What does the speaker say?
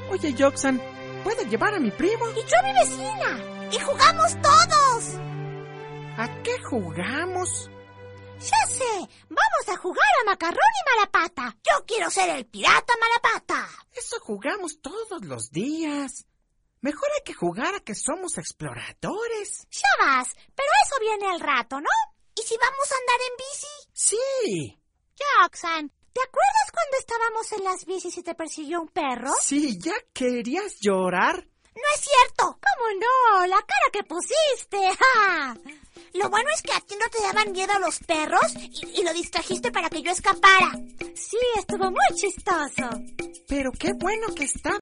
Oye, Joxan, ¿puedo llevar a mi primo? Y yo a mi vecina. Y jugamos todos. ¿A qué jugamos? Ya sé, vamos a jugar a Macarrón y Malapata. Yo quiero ser el pirata Malapata. Eso jugamos todos los días. Mejor hay que jugar a que somos exploradores. Ya vas, pero eso viene al rato, ¿no? ¿Y si vamos a andar en bici? Sí. Joxan, ¿te acuerdas cuando estábamos en las bicis y te persiguió un perro? Sí, ¿ya querías llorar? No es cierto. ¿Cómo no? La cara que pusiste. ¡Ja! Lo bueno es que a ti no te daban miedo los perros y lo distrajiste para que yo escapara. Sí, estuvo muy chistoso. Pero qué bueno que está